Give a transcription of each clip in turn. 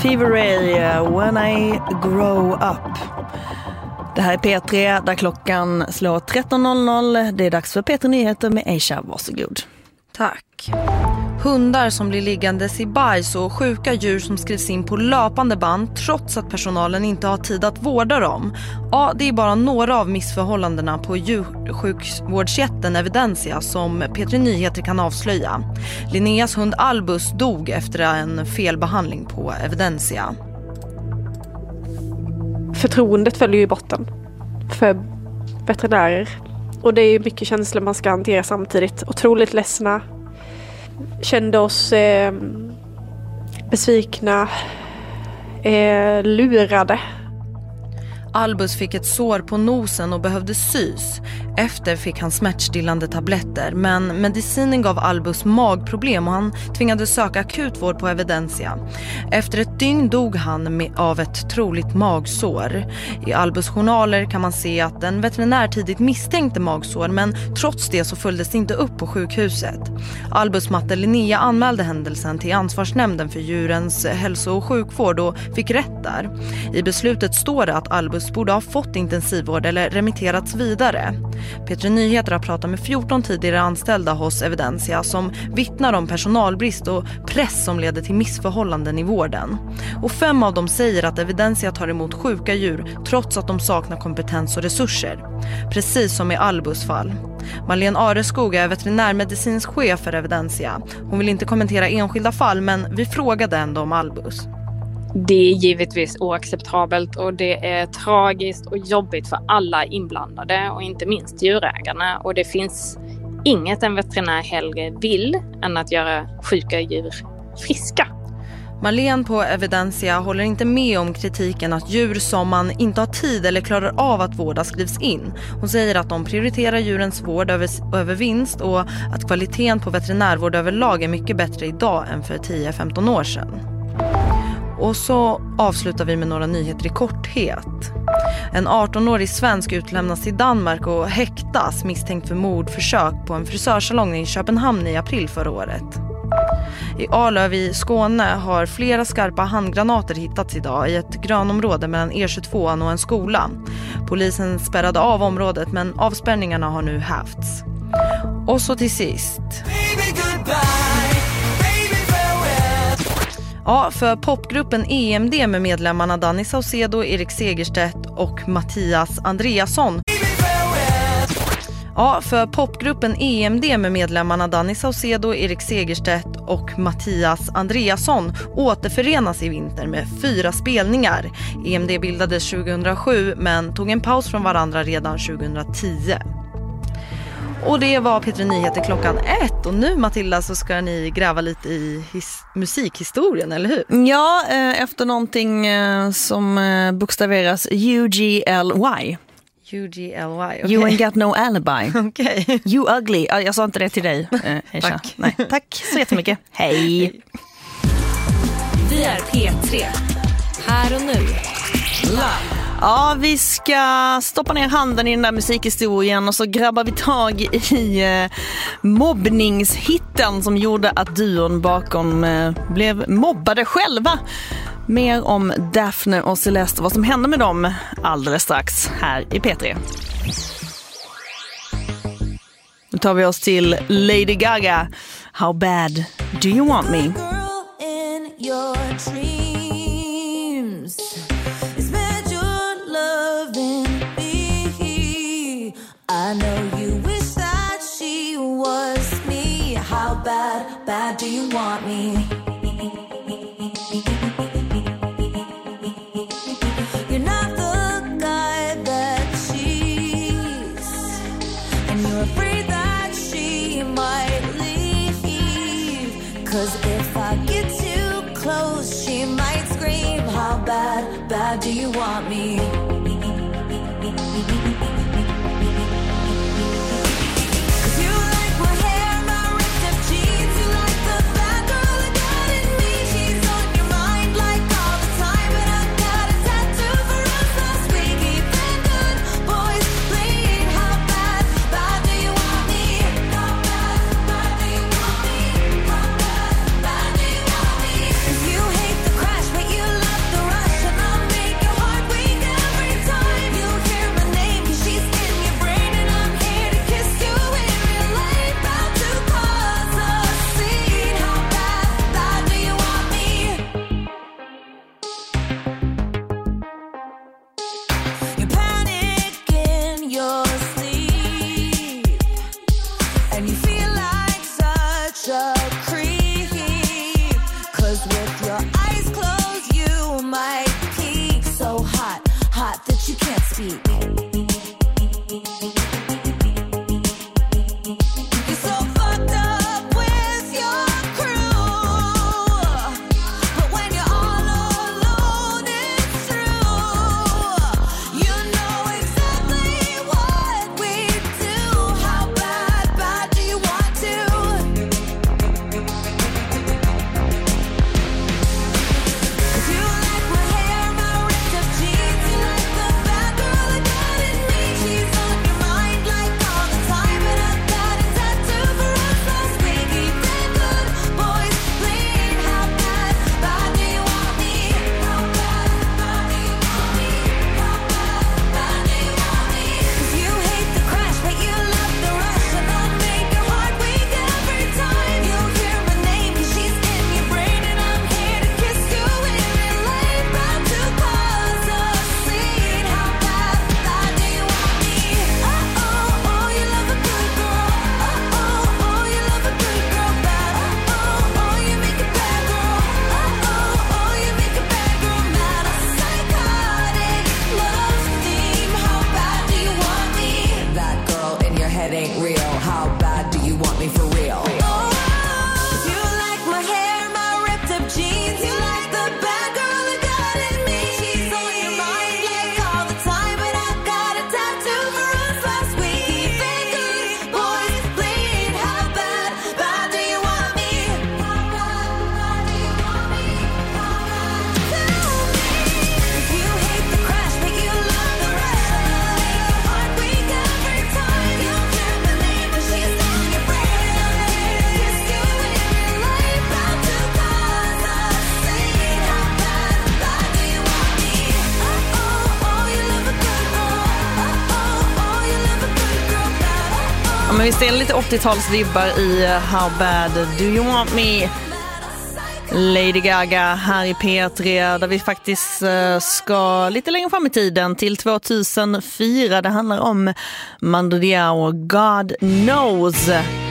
Fever Ray, When I Grow Up. Det här är P3 där klockan slår 13.00. Det är dags för P3 Nyheter med Aisha. Varsågod. Tack. Hundar som blir liggandes i bajs och sjuka djur som skrivs in på löpande band trots att personalen inte har tid att vårda dem. Ja, det är bara några av missförhållandena på djursjukvårdsjätten Evidensia som P3 Nyheter kan avslöja. Linneas hund Albus dog efter en felbehandling på Evidensia. Förtroendet följer i botten för veterinärer. Och det är mycket känslor man ska hantera samtidigt. Otroligt ledsna. Kände oss besvikna. Lurade. Albus fick ett sår på nosen och behövde sys. Efter fick han smärtstillande tabletter, men medicinen gav Albus magproblem och han tvingades söka akutvård på Evidensia. Efter ett dygn dog han av ett troligt magsår. I Albus journaler kan man se att en veterinär tidigt misstänkte magsår, men trots det så följdes det inte upp på sjukhuset. Albus matte Linnea anmälde händelsen till ansvarsnämnden för djurens hälso- och sjukvård och fick rätt där. I beslutet står det att Albus borde ha fått intensivvård eller remitterats vidare. P3 Nyheter har pratat med 14 tidigare anställda hos Evidensia som vittnar om personalbrist och press som leder till missförhållanden i vården. Och 5 av dem säger att Evidensia tar emot sjuka djur trots att de saknar kompetens och resurser. Precis som i Albus fall. Marlene Areskog är veterinärmedicinsk chef för Evidensia. Hon vill inte kommentera enskilda fall, men vi frågade ändå om Albus. Det är givetvis oacceptabelt och det är tragiskt och jobbigt för alla inblandade och inte minst djurägarna. Och det finns inget en veterinär hellre vill än att göra sjuka djur friska. Marlene på Evidensia håller inte med om kritiken att djur som man inte har tid eller klarar av att vårda skrivs in. Hon säger att de prioriterar djurens vård över vinst och att kvaliteten på veterinärvård överlag är mycket bättre idag än för 10-15 år sedan. Och så avslutar vi med några nyheter i korthet. En 18-årig svensk utlämnas till Danmark och häktas misstänkt för mordförsök på en frisörsalong i Köpenhamn i april förra året. I Arlöv i Skåne har flera skarpa handgranater hittats idag i ett grönområde mellan E22 och en skola. Polisen spärrade av området, men avspärrningarna har nu hävts. Och så till sist. Ja, för popgruppen EMD med medlemmarna Danny Saucedo, Erik Segerstedt och Mattias Andreasson. Ja, för popgruppen EMD med medlemmarna Danny Saucedo, Erik Segerstedt och Mattias Andreasson återförenas i vinter med 4 spelningar. EMD bildades 2007 men tog en paus från varandra redan 2010. Och det var P3 Nyheter klockan 1. Och nu, Matilda, så ska ni gräva lite i musikhistorien, eller hur? Ja, efter någonting som bokstaveras UGLY. UGLY, okay. You ain't got no alibi. Okay. You ugly. Jag sa inte det till dig, Aisha. Tack. Nej, tack så jättemycket. Hej. Vi är P3. Här och nu. Live. Ja, vi ska stoppa ner handen i den där musikhistorien och så grabbar vi tag i mobbningshitten som gjorde att duon bakom blev mobbade själva. Mer om Daphne och Celeste och vad som hände med dem alldeles strax här i P3. Nu tar vi oss till Lady Gaga. How bad do you want me? I know you wish that she was me. How bad, bad do you want me? You're not the guy that she's, and you're afraid that she might leave. 'Cause if I get too close, she might scream. How bad, bad do you want me? You hate the crash, but you my peak. So hot, hot that you can't speak. Men vi ser lite 80-talsvibbar i How Bad Do You Want Me? Lady Gaga här i P3 där vi faktiskt ska lite längre fram i tiden till 2004. Det handlar om Mando Diao och God Knows.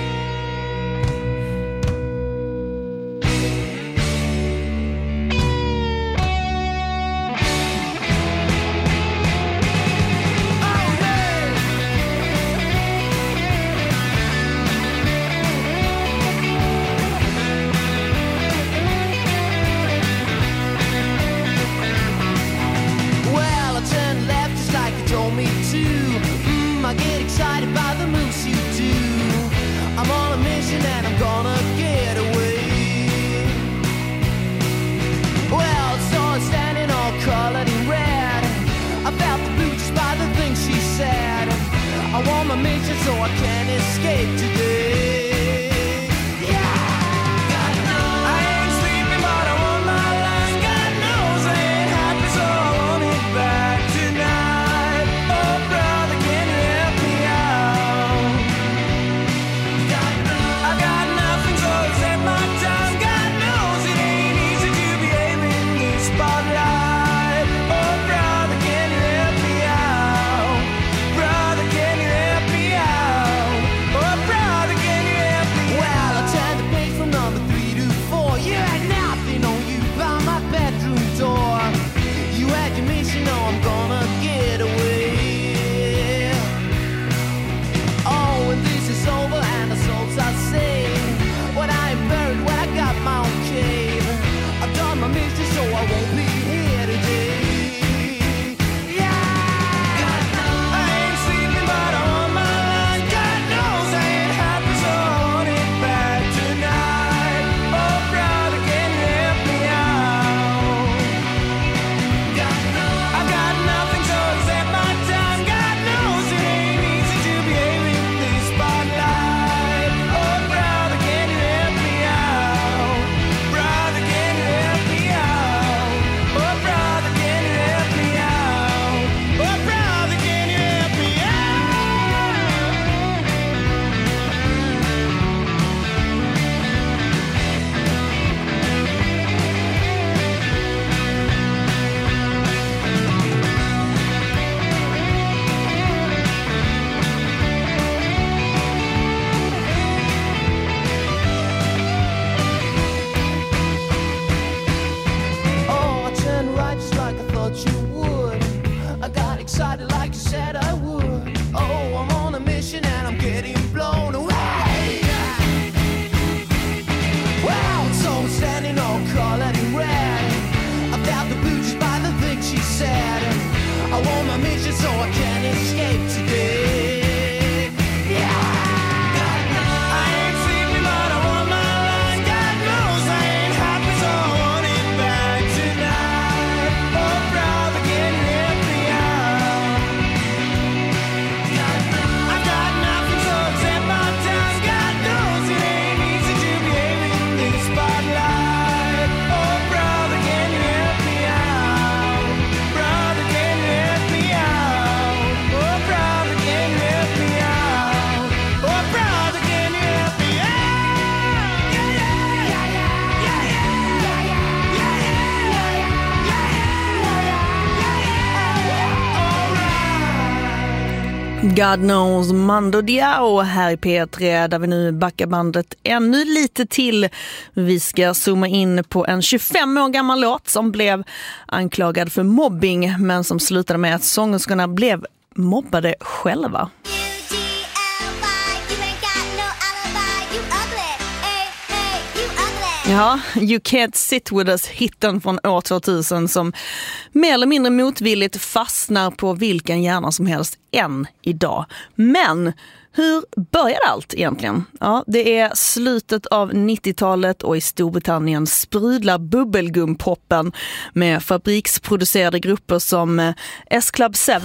So I can't escape today. God knows I ain't sleeping, but I want my life. God knows I ain't happy, so I want it back tonight. Oh brother, can you help me out? God knows I got nothing, so it's at my time. God knows it ain't easy to behave in this spotlight. Oh brother, can you help me out? Brother, can you help me out? Oh brother. so I can't escape today. I ain't sleeping, but I want my life. God knows I ain't happy, so I want it back tonight. Oh, brother, can you help me out? I've got nothing to accept my time. God knows it ain't easy to behave in this spotlight. Oh, brother, can you help me out? Brother, can you help me out? Oh, brother, can you help me out? Oh, brother, can you help me out? God knows Mando Diao här i P3 där vi nu backar bandet ännu lite till. Vi ska zooma in på en 25 år gammal låt som blev anklagad för mobbing men som slutade med att sångerskorna blev mobbade själva. Ja, You Can't Sit With Us, hitten från år 2000 som mer eller mindre motvilligt fastnar på vilken hjärna som helst än idag. Men hur började allt egentligen? Ja, det är slutet av 90-talet och i Storbritannien sprudlar bubbelgumpoppen med fabriksproducerade grupper som S-Club 7.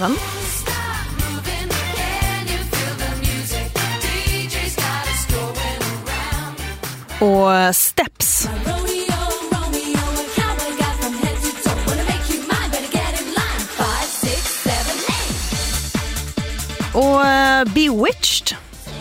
Och Steps. Och Bewitched.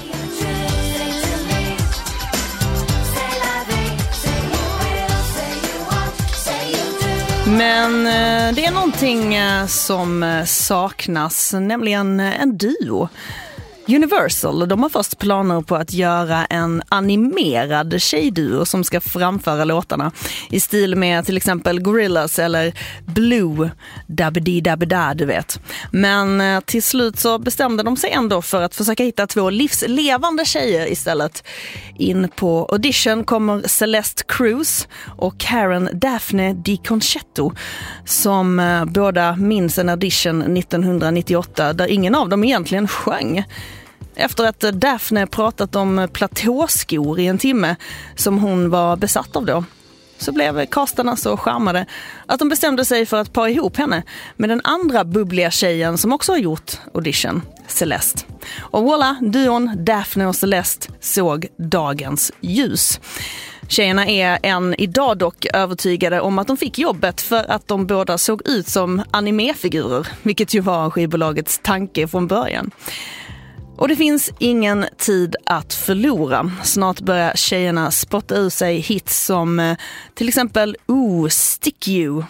Men det är någonting som saknas, nämligen en duo. Universal, de har först planer på att göra en animerad tjejduo som ska framföra låtarna i stil med till exempel Gorillaz eller Blue, Dabba-dee-dabba-da, du vet. Men till slut så bestämde de sig ändå för att försöka hitta två livslevande tjejer istället. In på audition kommer Celeste Cruz och Karen Daphne DiConcetto som båda minns en audition 1998 där ingen av dem egentligen sjöng. Efter att Daphne pratat om platåskor i en timme som hon var besatt av då, så blev castarna så charmade att de bestämde sig för att para ihop henne med den andra bubbliga tjejen som också har gjort audition, Celeste. Och voilà, duon Daphne och Celeste såg dagens ljus. Tjejerna är än idag dock övertygade om att de fick jobbet för att de båda såg ut som animefigurer, vilket ju var skivbolagets tanke från början. Och det finns ingen tid att förlora. Snart börjar tjejerna spotta ur sig hits som till exempel Stick You.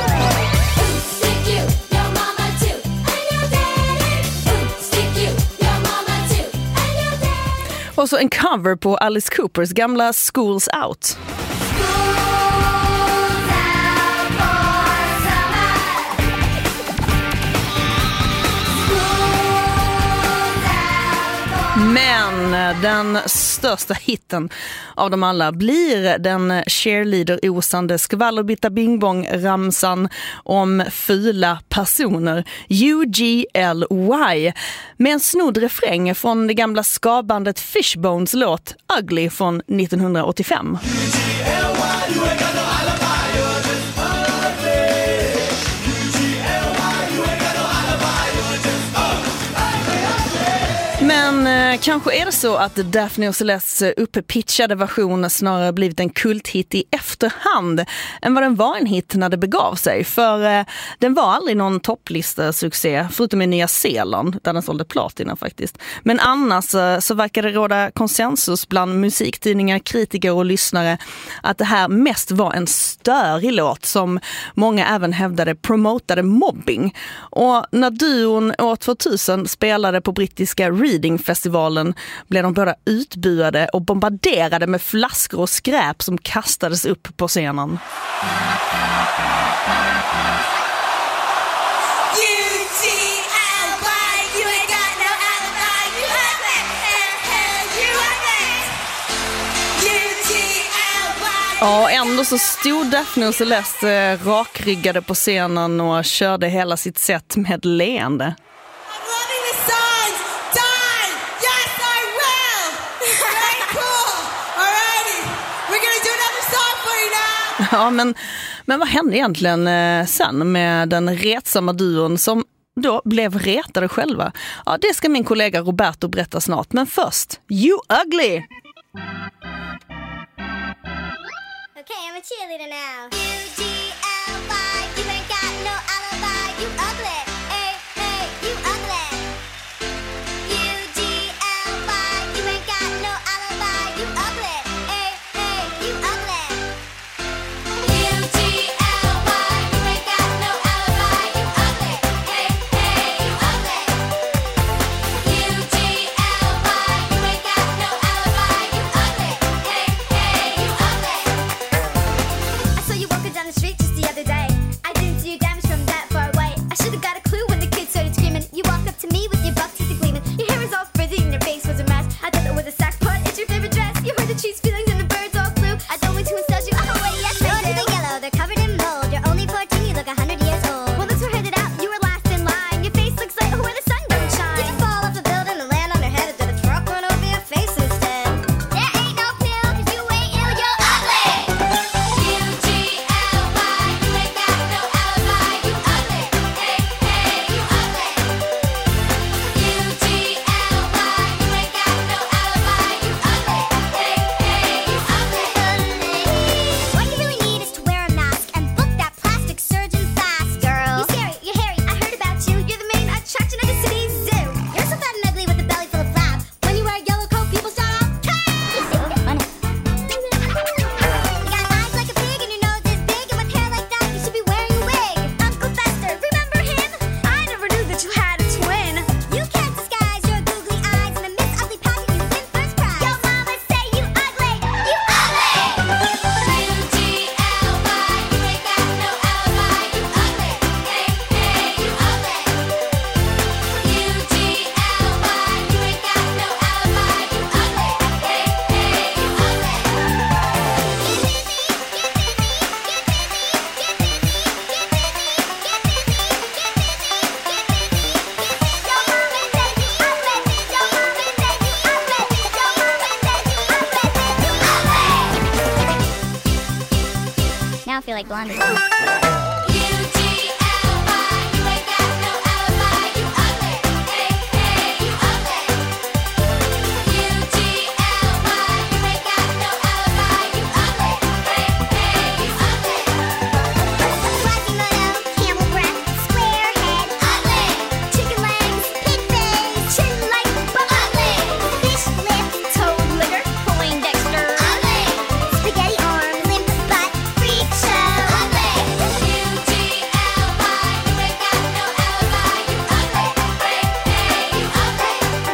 Och så en cover på Alice Coopers gamla Schools Out. Men den största hitten av dem alla blir den cheerleader-osande skvallerbitta-bingbong-ramsan om fula personer, UGLY, med en snodd refräng från det gamla skabandet Fishbones låt Ugly från 1985. Men kanske är det så att Daphne och Celestes upppitchade version snarare blivit en kulthit i efterhand än vad den var en hit när det begav sig. För den var aldrig någon topplista-succé, förutom i Nya Zeeland där den sålde platina faktiskt. Men annars så verkar det råda konsensus bland musiktidningar, kritiker och lyssnare att det här mest var en störig låt som många även hävdade promotade mobbing. Och när duon år 2000 spelade på brittiska Reading-festivalen blev de båda utbuade och bombarderade med flaskor och skräp som kastades upp på scenen. Ja, ändå så stod Daphne och Celeste rakryggade på scenen och körde hela sitt set med leende. Ja, men vad hände egentligen sen med den retsamma duon som då blev retade själva? Ja, det ska min kollega Roberto berätta snart. Men först, You Ugly! Okay, I'm a cheerleader now. U-G-L-Y, you ain't got no alibi. You ugly, hey, hey, you ugly. U-G-L-Y, you ain't got no alibi. You ugly, hey, hey, you ugly. U-G-L-Y, you ain't got no alibi. You ugly, hey, hey, you ugly. U-G-L-Y, you ain't got no alibi. You ugly, hey, hey, you ugly. I saw you walking down the street just the other day. I didn't see you damage from that far away. I should have got a clue when the kids started screaming. You walked up to me with your buck teeth gleaming. Your hair was all frizzy and your face was a mess. I thought that was a sack pot. It's your favorite dress. You heard the trees feelings and the birds all flew. I don't mean to insult you. Oh, wait, yes, I do. They're yellow. They're covered in mold. You're only 14. You look 100 years old. Well, looks were headed out. You were last in line. Your face looks like where the sun don't shine. Did you fall off the building and land on your head? Or did a truck run over your face instead? There ain't no pill 'cause you ain't ill. You're ugly. U-G-L-Y, you ain't got no alibi. You ugly, hey, hey, you ugly. U-G-L-Y, you ain't got no alibi. You ugly, hey, hey, you ugly. What you really need is to wear a mask and book that plastic surgeon fast, girl. You're scary, you're hairy, I heard about you. You're the main attraction of the city's zoo. You're so fat and ugly with a belly full of flab. When you wear a yellow coat, people shout out, "Hey!" You got eyes like a pig and your nose is big, and with hair like that, you should be wearing a wig. Uncle Fester, remember him? I never knew that you had a twin. You can't disguise your googly eyes in a Miss Ugly pageant. You win first prize. Yo, mama, say you ugly. You ugly. U-G-L-Y, you ain't got no alibi. You ugly. Hey, hey, you ugly. U-G-L-Y, you ain't got no alibi. You ugly. Hey, hey, you ugly. Now I feel like Blondie. U-G-L-Y, you ain't got no alibi. You ugly, hey, hey, you ugly. U-G-L-Y, you ain't got no alibi. You ugly, hey, hey, you ugly. Quasimodo, camel breath, square head, ugly. Chicken legs, pig face, chin like but ugly. Fish lips, toad liver, Poindexter, ugly. Spaghetti arms, limp butt, freak show, ugly. U-G-L-Y, you ain't got no alibi. You ugly, hey, hey, you ugly.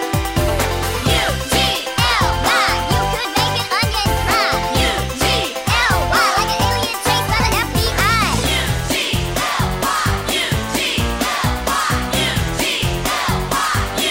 U-G-L-Y, you could make an onion fry. U-G-L-Y, like an alien chased by the FBI. U-G-L-Y, U-G-L-Y, U-G-L-Y,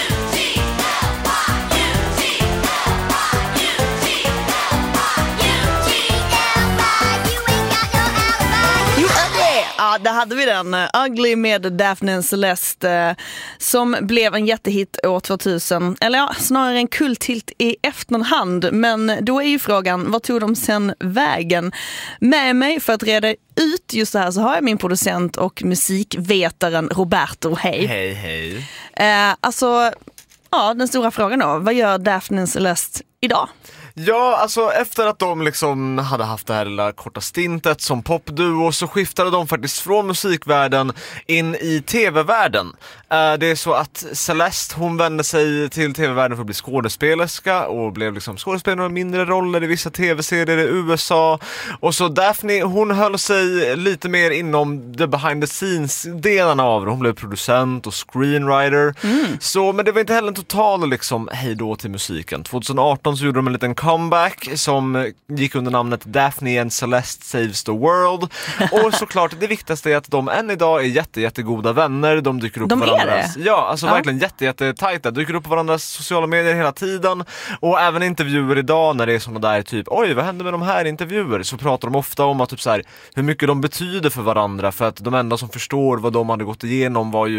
U-G-L-Y, you ain't got no alibi. You Ugly! Ja, där hade vi den. Ugly med Daphne Celeste som blev en jättehit år 2000. Eller ja, snarare en kulthit i efterhand. Men då är ju frågan, vad tog de sen vägen? Med mig för att reda ut just det här så har jag min producent och musikvetaren Roberto. Hej. Hej, hej. Alltså, ja, den stora frågan då. Vad gör Daphne Celeste idag? Ja, alltså efter att de liksom hade haft det här lilla korta stintet som popduo så skiftade de faktiskt från musikvärlden in i tv-världen. Det är så att Celeste, hon vände sig till tv-världen för att bli skådespelerska och blev liksom skådespelare med mindre roller i vissa tv-serier i USA. Och så Daphne, hon höll sig lite mer inom the behind the scenes-delarna av det. Hon blev producent och screenwriter. Så, men det var inte heller en total liksom hejdå till musiken. 2018 så gjorde de en liten comeback som gick under namnet Daphne and Celeste Saves the World. Och såklart, det viktigaste är att de än idag är jättegoda vänner. De dyker upp på varandras. Ja, alltså verkligen jättetajta. Dyker upp på varandras sociala medier hela tiden. Och även intervjuer idag när det är såna där typ, oj, vad hände med de här intervjuer? Så pratar de ofta om att typ så här, hur mycket de betyder för varandra. För att de enda som förstår vad de hade gått igenom var ju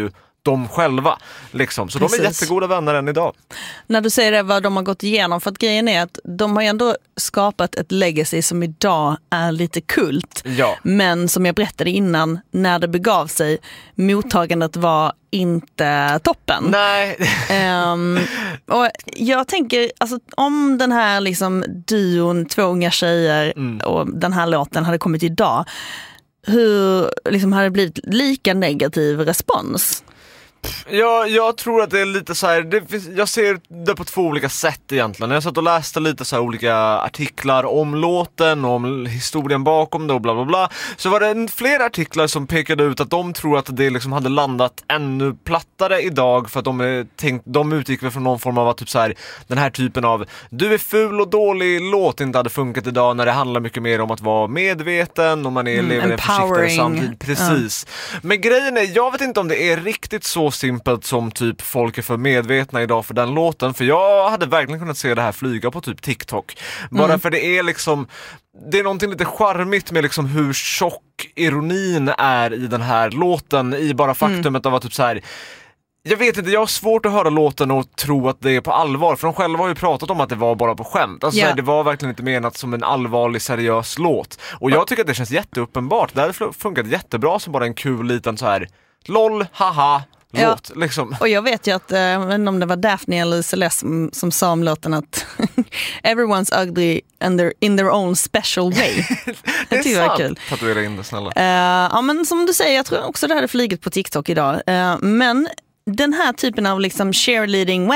de själva. Liksom. Så Precis. de är jättegoda vänner än idag. När du säger det, vad de har gått igenom, för att grejen är att de har ju ändå skapat ett legacy som idag är lite kult. Ja. Men som jag berättade innan, när det begav sig, mottagandet var inte toppen. Nej. Och jag tänker, alltså, om den här liksom duon, 2 unga tjejer och den här låten hade kommit idag, hur liksom hade det blivit lika negativ respons? Jag tror att det är lite så här, jag ser det på 2 olika sätt egentligen. Jag satt och läste lite så här olika artiklar om låten, om historien bakom det och bla bla bla. Så var det flera artiklar som pekade ut att de tror att det liksom hade landat ännu plattare idag, för att de utgick väl från någon form av att typ så här, den här typen av du är ful och dålig låt inte hade funkat idag, när det handlar mycket mer om att vara medveten och man lever en försiktigare samtid. Precis. Men grejen är, jag vet inte om det är riktigt så simpelt som typ folk är för medvetna idag för den låten, för jag hade verkligen kunnat se det här flyga på typ TikTok. Bara för det är liksom, det är någonting lite charmigt med liksom hur tjock ironin är i den här låten, i bara faktumet av att typ så här, jag vet inte, jag har svårt att höra låten och tro att det är på allvar, för de själva har ju pratat om att det var bara på skämt. Alltså det var verkligen inte menat som en allvarlig, seriös låt. Och jag tycker att det känns jätteuppenbart. Det hade funkat jättebra som bara en kul liten så här LOL, haha låt, liksom. Och jag vet ju att, jag vet inte om det var Daphne eller Celeste som sa om låten att everyone's ugly and they're in their own special way. Det är tycker jag sant. är kul. Tatuera in det, snälla. Ja, men som du säger, jag tror också det hade flugit på TikTok idag. Men den här typen av liksom cheerleading,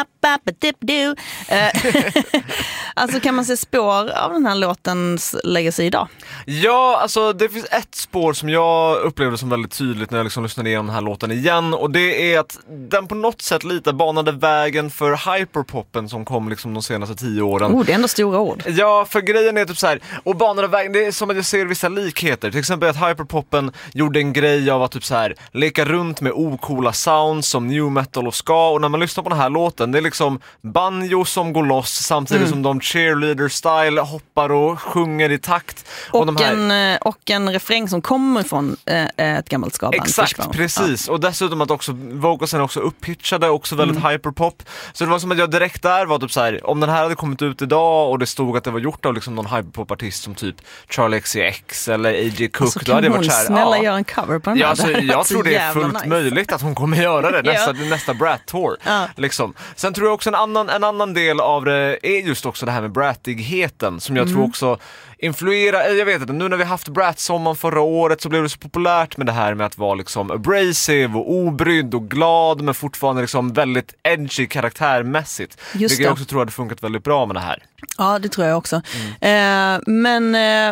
alltså kan man se spår av den här låtens legacy idag? Ja, alltså det finns ett spår som jag upplevde som väldigt tydligt när jag liksom lyssnade igenom den här låten igen, och det är att den på något sätt lite banade vägen för hyperpoppen som kom liksom de senaste 10 åren. Det är ändå stora ord. Ja, för grejen är typ så här, och banade vägen, det är som att jag ser vissa likheter. Till exempel att hyperpoppen gjorde en grej av att typ så här leka runt med ocoola sounds som new metal och ska, och när man lyssnar på den här låten, det är liksom banjo som går loss samtidigt som de cheerleader-style hoppar och sjunger i takt. Och en refräng som kommer från ett gammalt skaband. Exakt, precis. Och dessutom att också vocalsen är också upphitchade, också väldigt hyperpop. Så det var som att jag direkt där var typ så här, om den här hade kommit ut idag och det stod att det var gjort av liksom någon hyperpop-artist som typ Charlie XCX eller A.J. Cook, alltså, då hade jag varit såhär, snälla göra en cover på den här. Alltså, jag tror det är fullt nice. möjligt att hon kommer göra det nästa Brat-tour. Liksom. Sen tror jag också en annan del av det är just också det här med brattigheten, som jag tror också influerar. Jag vet inte, nu när vi haft Brat-sommaren förra året så blev det så populärt med det här med att vara liksom abrasive och obrydd och glad, men fortfarande liksom väldigt edgy karaktärmässigt. Vilket jag också tror hade funkat väldigt bra med det här. Ja, det tror jag också. Men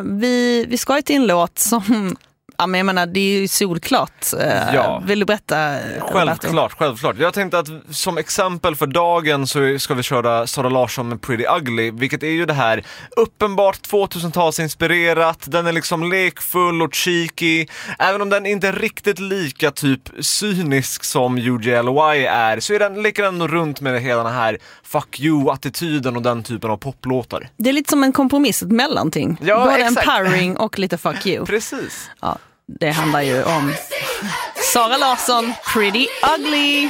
vi ska ju till en låt som... Ja, men jag menar, det är ju solklart. Vill du berätta? Självklart. Jag tänkte att som exempel för dagen så ska vi köra Sara Larsson med Pretty Ugly, vilket är ju det här uppenbart 2000-tals inspirerat. Den är liksom lekfull och cheeky. Även om den inte är riktigt lika typ cynisk som UGLY är, så är den leker ändå runt med hela den här fuck you-attityden och den typen av poplåtar. Det är lite som en kompromiss, ett mellanting. Ja, både exakt. empowering och lite fuck you. Precis. Ja, det handlar ju om Sara Larsson, Pretty Ugly.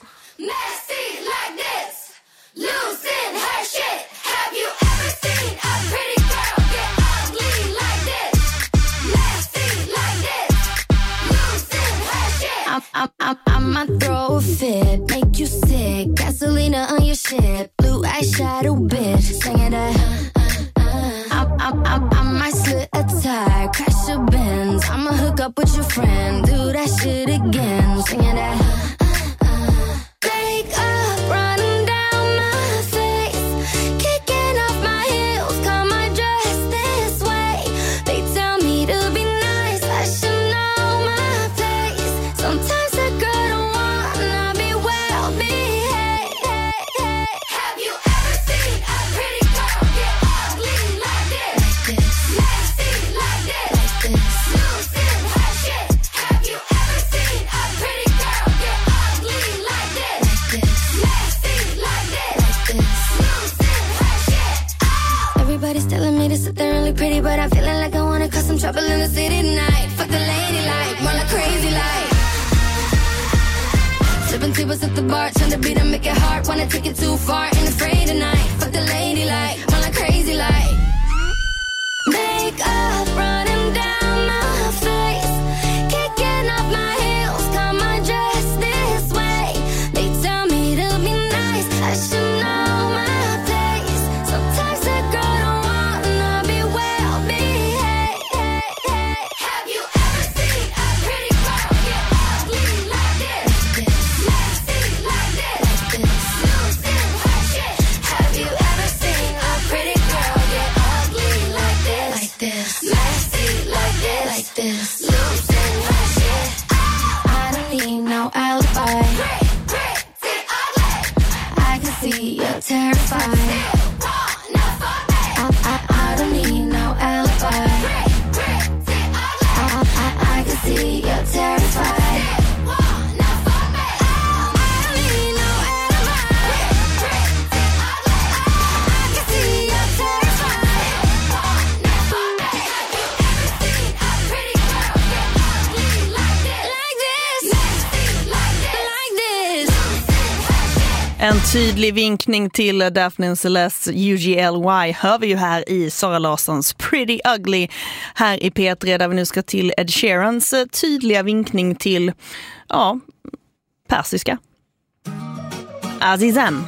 Nasty like this, losing her shit. Have you ever seen a pretty girl get ugly like this? Nasty like this, losing her shit. I'ma throw a fit, make you sick. Gasolina on your shit, blue eyeshadow bitch. Singing that. I might slit a tire, crash a Benz. I'ma hook up with your friend, do that shit again. Singing that. Makeup running down my face, kicking off my heels, got my dress this way. They tell me to be nice, I should know my place. Sometimes a girl don't wanna be well behaved. Have you ever seen a pretty girl get ugly like this? Nasty like this, losing her shit. Have you ever seen a pretty girl get Popping tables at the bar, trying to beat and make it hard. Wanna take it too far, ain't afraid tonight. Fuck the lady like, run like crazy like. Makeup running down my face, kicking off my heels, come on dress this way. They tell me to be nice, I should know my place. Sometimes a girl don't wanna be well behaved. Have you ever seen a pretty girl get ugly like this? Messy like this, losing her shit. Have you ever seen a pretty girl get ugly like this? Messy like this, losing her shit. I don't need no alibi. Pretty ugly. I can see you're terrified. I don't need no alibi. Pretty ugly. I can see you're terrified. En tydlig vinkning till Daphne Celeste UGLY hör vi ju här i Sara Larssons Pretty Ugly här i P3, där vi nu ska till Ed Sheerans tydliga vinkning till, ja, persiska. Azizan.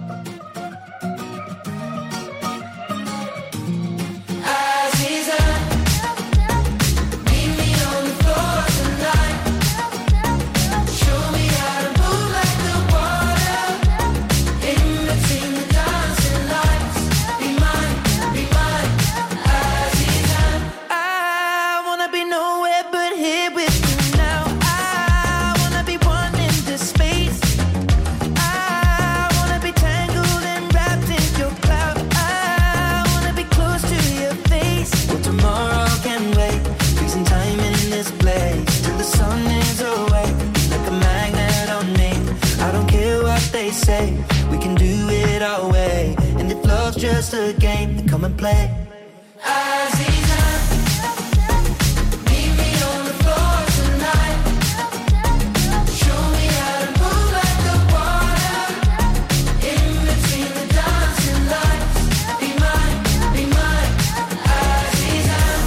We can do it our way, and if love's just a game, then come and play. Azizan, meet me on the floor tonight. Show me how to move like the water, in between the dancing lights. Be mine, Azizan.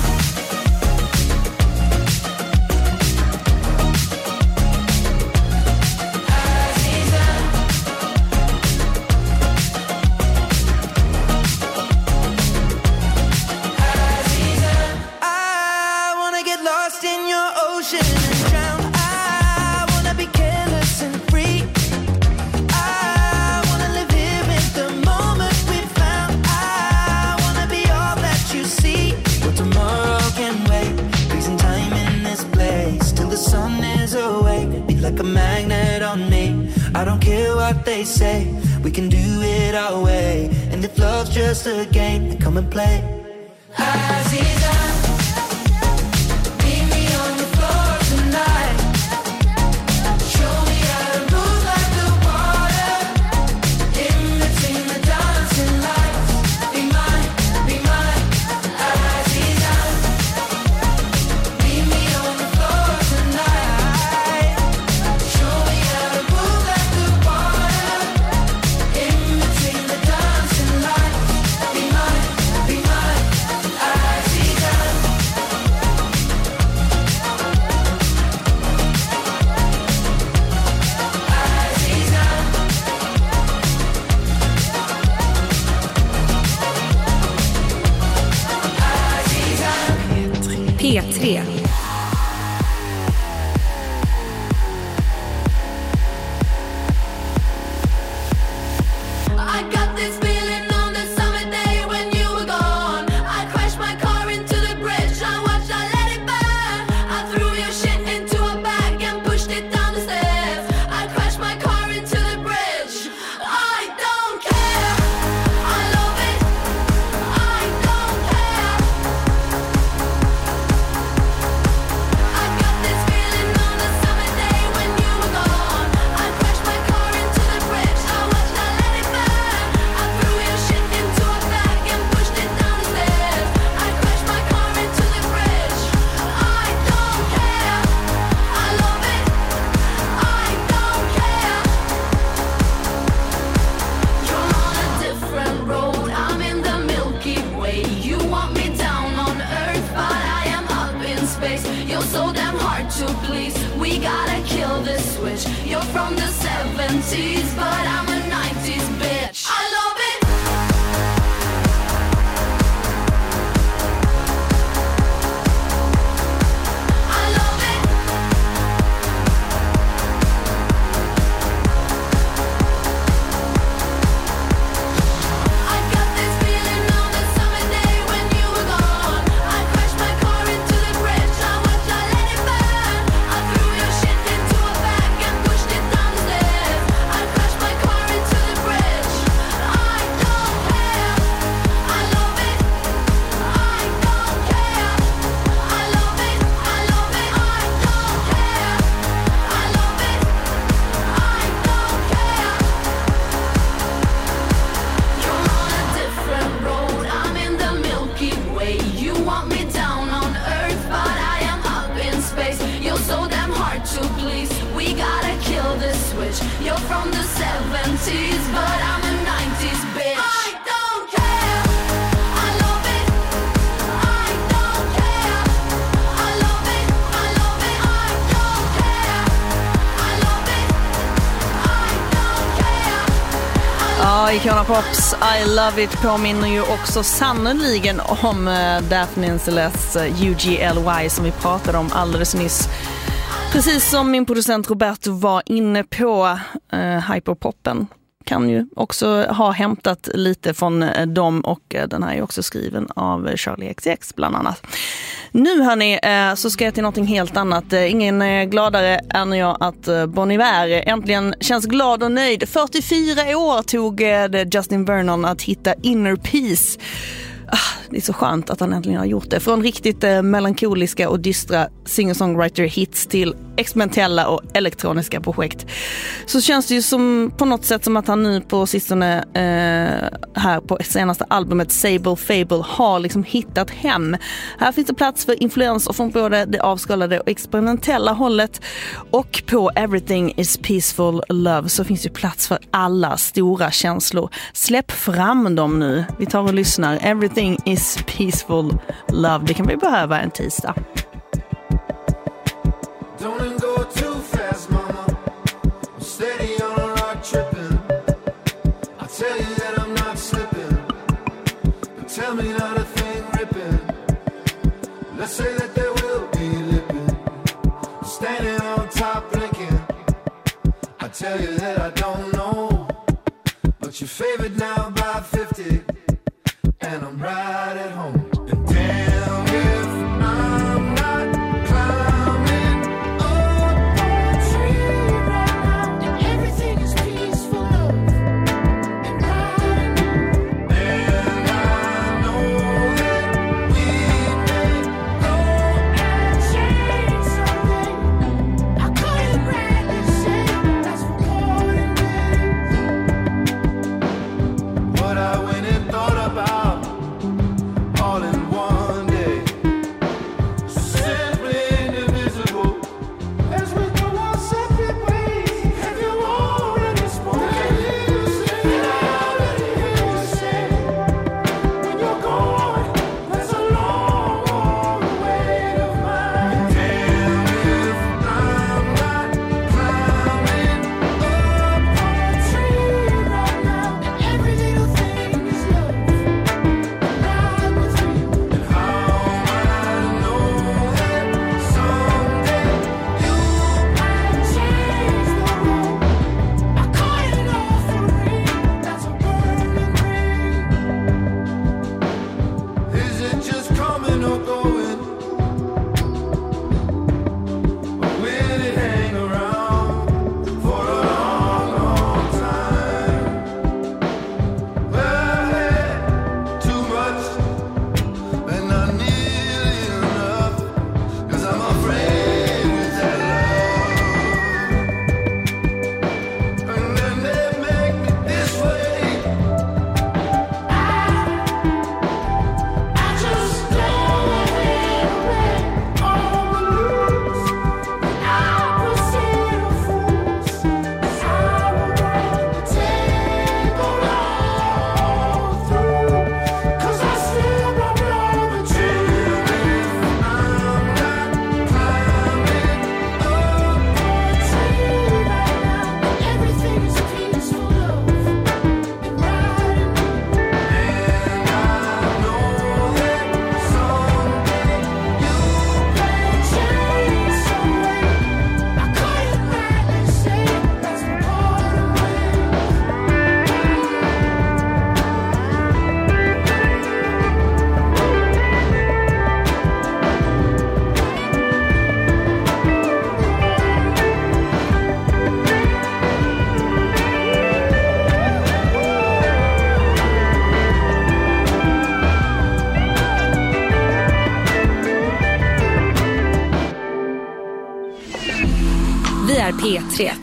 Like a magnet on me, I don't care what they say. We can do it our way, and if love's just a game, then come and play. Azizan, meet me on the floor tonight. Show me how to move like the water, in between the dancing lights. Be mine, Azizan. Meet me on the floor tonight. Show me how to move like the water, in between the dancing lights. Be mine, Azizan. We gotta kill this switch. You're from the 70s, but I'm a 90s bitch. I love it. I love it. I got this feeling on the summer day when you were gone. I crashed my car into the bridge. I watched I let it burn. I threw your shit into a bag and pushed it down the stairs. I crashed my car into the bridge. I don't care. I love it. I don't care. I love it. I love it. I don't care. I love it. I don't care. You're on a different road. I'm in the Milky Way. You want me down on Earth, but I am up in space. You're so damn hard to please. We gotta kill this switch. You're from the 70s, but I'm a 90s bitch. I don't care. I love it. I don't care. I love it. I love it. I don't care. I love it. I don't care. Ja, Icona Pops I Love It påminner ju också sannoliken om Daphne Celeste UGLY som vi pratade om alldeles nyss. Precis som min producent Roberto var inne på, hyperpoppen kan ju också ha hämtat lite från dem, och den här är också skriven av Charlie XCX bland annat. Nu hörni, så ska jag till någonting helt annat. Ingen gladare än jag att Bon Iver äntligen känns glad och nöjd. 44 år tog det Justin Vernon att hitta Inner Peace. Det är så skönt att han äntligen har gjort det. Från riktigt melankoliska och dystra singer-songwriter-hits till experimentella och elektroniska projekt. Så känns det ju som på något sätt som att han nu på sistone här på senaste albumet Sable Fable har liksom hittat hem. Här finns det plats för influenser från både det avskalade och experimentella hållet, och på Everything is Peaceful Love så finns det plats för alla stora känslor. Släpp fram dem nu. Vi tar och lyssnar. Everything is Peaceful Love. Det kan vi behöva en tisdag. Don't go too fast, mama. I'm steady on a rock tripping. I tell you that I'm not slipping, but tell me not a thing ripping. Let's say that there will be lipping, standing on top blinking. I tell you that I don't know, but you're favored now by 50, and I'm right at home. And damn if I'm not climbing up a tree right now, and everything is peaceful love and riding. And I know that we may go and change something. I couldn't really say that's recording this, but I went and thought about all Vi är P3.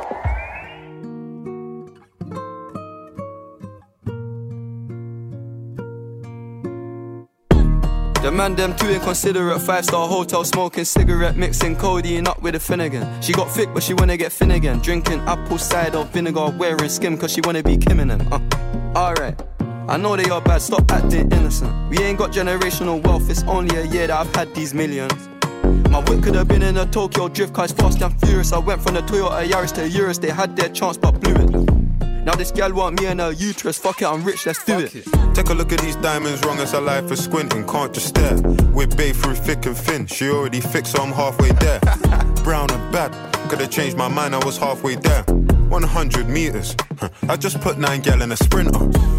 The man them too inconsiderate, 5-star hotel smoking cigarette, mixing codeine up with a Finnegan. She got thick but she wanna get thin again, drinking apple cider vinegar, wearing skim cause she wanna be Kim and them. Alright, I know they are bad, stop acting innocent. We ain't got generational wealth, it's only a year that I've had these millions. My whip could have been in a Tokyo drift car, it's fast and furious. I went from the Toyota Yaris to Urus, they had their chance but blew it. Now this gal want me and her uterus, fuck it, I'm rich, let's do it. Take a look at these diamonds, wrong as her life is squinting, can't just stare. We're bae through thick and thin, she already fixed so I'm halfway there. Brown and bad, could've changed my mind, I was halfway there. 100 meters, I just put 9 gal in a Sprinter.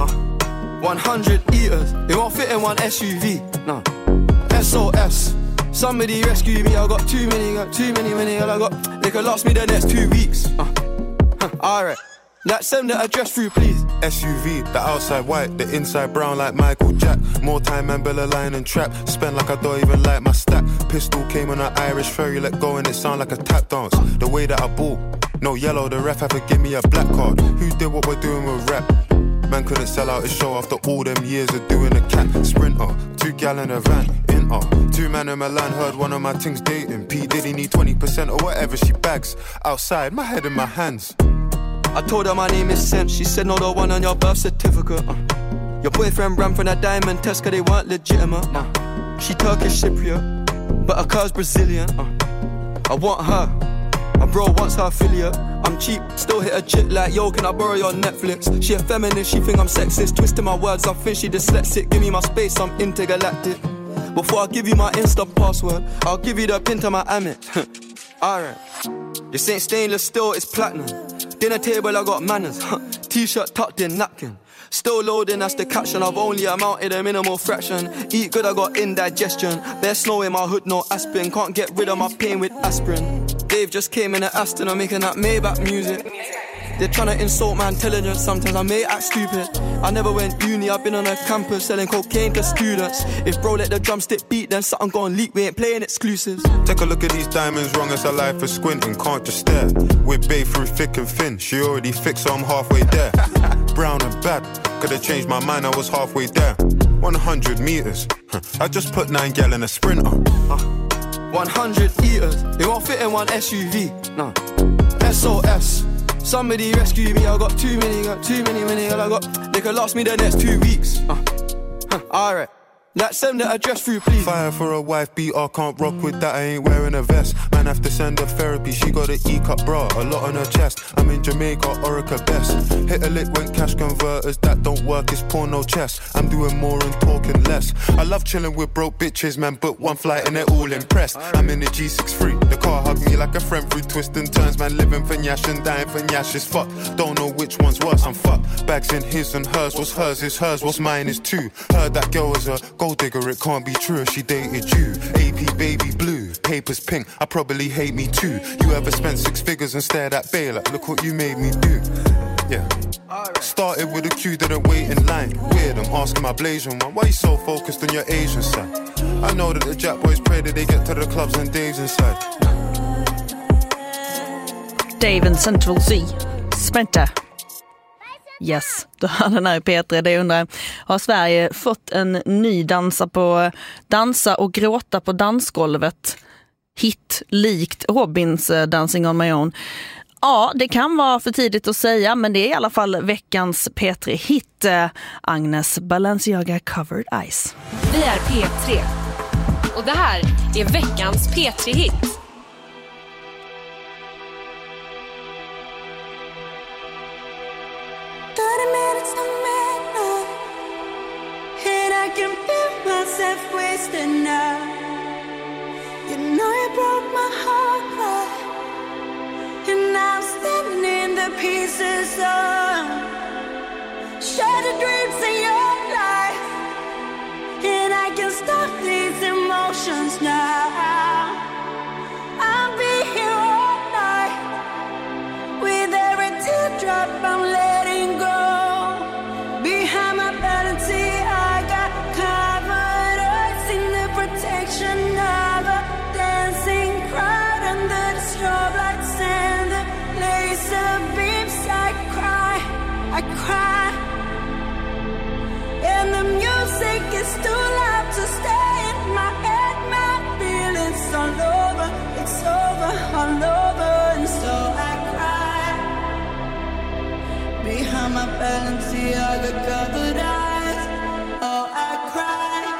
100 eaters, it won't fit in one SUV, no. SOS, somebody rescue me, I got too many, I got, they could last me the next 2 weeks. Alright. Let's send the address through, please. SUV, the outside white, the inside brown like Michael Jack. More time and Bella line and trap. Spend like I don't even like my stack. Pistol came on an Irish ferry, let go and it sound like a tap dance. The way that I bought, no yellow, the ref had to give me a black card. Who did what we're doing with rap? Man couldn't sell out his show after all them years of doing a cat. Sprinter, 2 gal in a van, Inter. 2 man in Milan, heard one of my things dating. P Diddy need 20% or whatever she bags. Outside, my head in my hands. I told her my name is Sam. She said no, the one on your birth certificate. Your boyfriend ran from that diamond test cause they weren't legitimate. She Turkish Cypriot, but her car's Brazilian. I want her, my bro wants her affiliate. I'm cheap, still hit a chick like, yo, can I borrow your Netflix? She a feminist, she think I'm sexist. Twisting my words, I think she dyslexic. Give me my space, I'm intergalactic. Before I give you my Insta password, I'll give you the pin to my Amex. Alright, this ain't stainless steel, it's platinum. Dinner table, I got manners. T-shirt tucked in, napkin. Still loading, that's the caption. I've only amounted a minimal fraction. Eat good, I got indigestion. Bare snow in my hood, no aspirin. Can't get rid of my pain with aspirin. Dave just came in at Aston, I'm making that Maybach music. They're trying to insult my intelligence, sometimes I may act stupid. I never went uni, I've been on a campus selling cocaine to students. If bro let the drumstick beat, then something gon' leak, we ain't playing exclusives. Take a look at these diamonds, wrong as her life is squinting, can't just stare. We're bae through thick and thin, she already fixed so I'm halfway there. Brown and bad, could've changed my mind, I was halfway there. 100 meters, I just put 9 gal in a Sprinter. 100 eaters, it won't fit in one SUV, no. SOS, somebody rescue me, I got too many, I got, they could last me the next 2 weeks. Alright, let's send the address through, please. Fire for a wife beater, can't rock with that, I ain't wearing a vest. Man have to send her therapy, she got an E-cup bra, a lot on her chest. I'm in Jamaica, Orica best. Hit a lick when cash converters, that don't work, it's porno chess. I'm doing more and talking less. I love chilling with broke bitches, man, but one flight and they're all impressed. I'm in the G63, the car hugged me like a friend through twists and turns. Man living for Nyash and dying for Nyash is fucked. Don't know which one's worse, I'm fucked. Bags in his and hers, what's hers is hers, what's mine is too. Heard that girl was a gold digger, it can't be true if she dated you. AP baby blue, papers pink, I probably hate me too. You ever spent 6 figures and stared at Bae like, look what you made me do. Yeah. Started with a queue, didn't wait in line. Weird, I'm asking my Blasian one, why you so focused on your Asian side? I know that the Jack boys pray that they get to the clubs and Dave's inside. Dave and Central C, Sprinter. Yes, då har den här P3. Det undrar, har Sverige fått en ny dansa och gråta på dansgolvet hit likt Robins Dancing on my own? Ja, det kan vara för tidigt att säga, men det är i alla fall veckans P3-hit, Agnes Balenciaga Covered Eyes. Vi är P3 och det här är veckans P3-hit. Wasted now. You know you broke my heart, right? And now I'm standing in the pieces of shattered dreams in your life. And I can stop these emotions now. I'll be here all night. With every teardrop I'm letting go. Behind my vanity I got covered eyes in the protection of a dancing crowd under the strobe lights. I cry. And the music is too loud to stay in my head. My feelings all over, it's over, all over, and so I cry. Behind my Balenciaga covered eyes, oh I cry.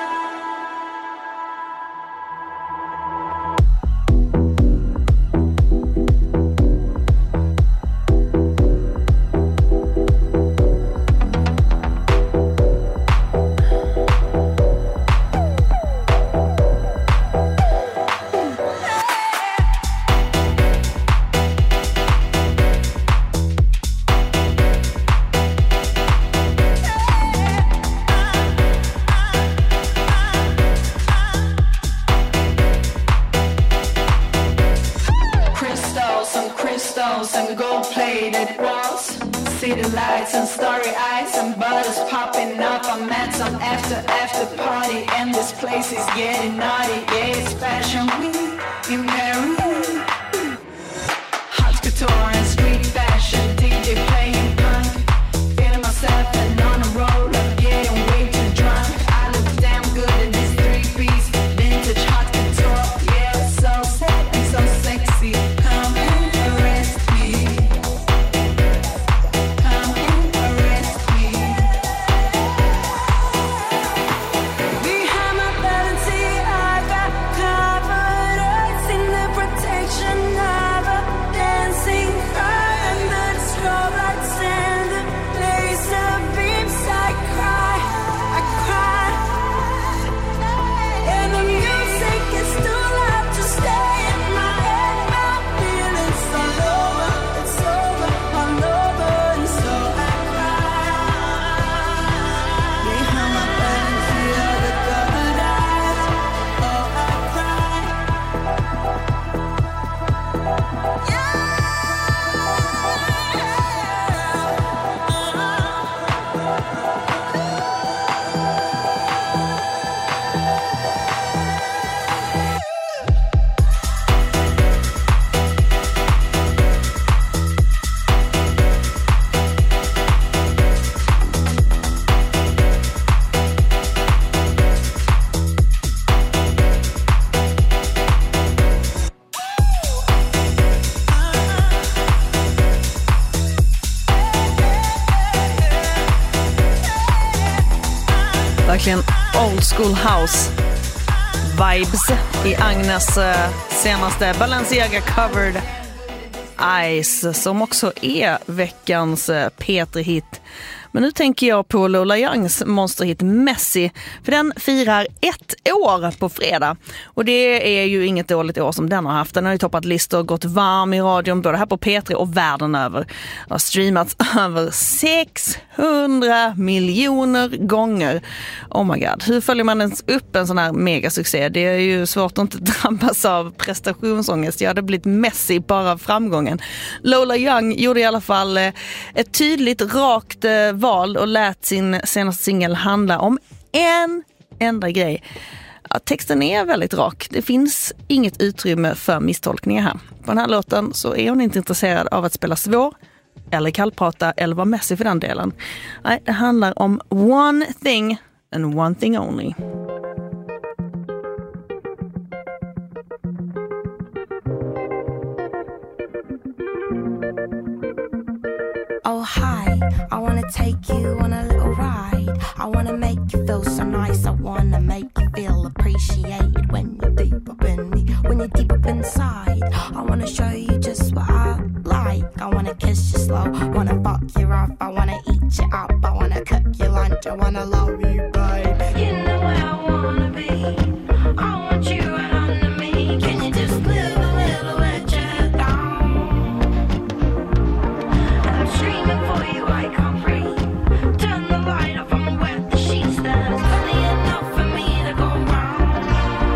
And gold-plated walls, city lights and starry eyes and bottles popping up. I'm at some after party and this place is getting naughty. Yeah, it's fashion week in Paris. Hot couture and street fashion, DJ playing punk, feeling myself and on a roll. I'm getting way too drunk. I look damn good in this three-piece vintage hot couture. Yeah, it's so sad and so sexy. Come and arrest me. Come and arrest me. Behind my Balenciaga covered eyes in the protection of a dancing fire under the strobe lights and the laser beams. I cry, and the music is too loud to stay in my head. My feelings all over, it's over, all over, and so I cry. Behind my Balenciaga covered eyes, oh I cry. Verkligen old school house vibes i Agnes senaste Balenciaga covered Eyes, som också är veckans P3-hit. Men nu tänker jag på Lola Youngs monsterhit Messy, för den firar 1 år på fredag. Och det är ju inget dåligt år som den har haft. Den har ju toppat listor och gått varm i radion både här på P3 och världen över. Har streamats över 600 miljoner gånger. Oh my god, hur följer man ens upp en sån här megasuccé? Det är ju svårt att inte drabbas av prestationsångest. Jag hade blivit Messy bara av framgången. Lola Young gjorde i alla fall ett tydligt, rakt val och lät sin senaste singel handla om en enda grej. Ja, texten är väldigt rak. Det finns inget utrymme för misstolkningar här. På den här låten så är hon inte intresserad av att spela svår eller kallprata eller vara messy för den delen. Nej, det handlar om one thing and one thing only. Oh hi, I wanna take you on a little ride. I wanna make you feel so nice. I wanna make you feel appreciated when you're deep up in me, when you're deep up inside. I wanna show you just what I like. I wanna kiss you slow, wanna fuck you rough. I wanna eat you up, I wanna cook your lunch. I wanna love you, babe. You know where I wanna be. I want you right under me. Can you just live a little bit down? I'm screaming for you, I can't breathe. Turn the light off and wet the sheets. There's plenty enough for me to go round.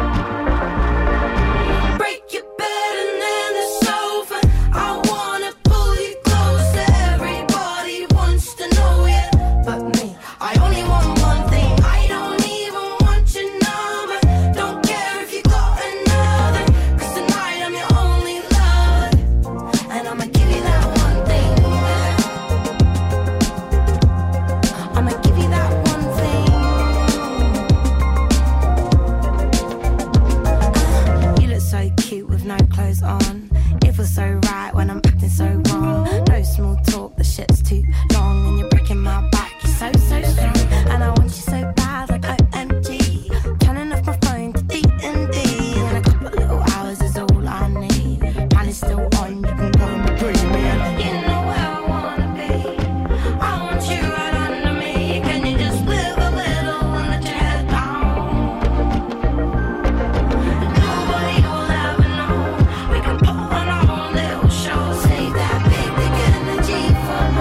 right when I'm acting so wrong. No small talk, the shit's too long, and you're breaking my back. You're so strong, and I want you so bad, like OMG. Turning off my phone to D&D, and a couple little hours is all I need. Plan is still on, you can go and bring me in. You know where I wanna be. I want you right under me. Can you just live a little and let your head down? Nobody will ever know. We can put on our own little show. Save that big energy for my